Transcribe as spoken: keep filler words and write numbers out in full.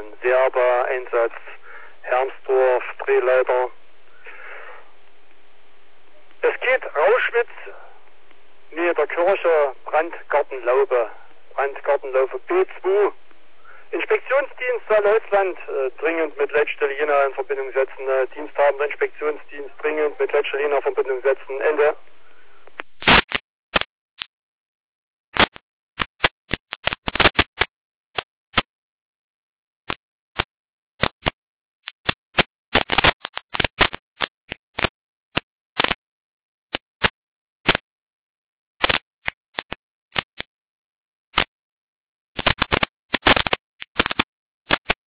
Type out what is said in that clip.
Serda, Einsatz Hermsdorf, Drehleiter. Es geht Rauschwitz, Nähe der Kirche, Brandgartenlaube, Brandgartenlaube B zwei. Inspektionsdienst Saarlouisland äh, dringend mit Leitstelle Jena in Verbindung setzen. Äh, diensthabender Inspektionsdienst dringend mit Leitstelle Jena in Verbindung setzen. Ende.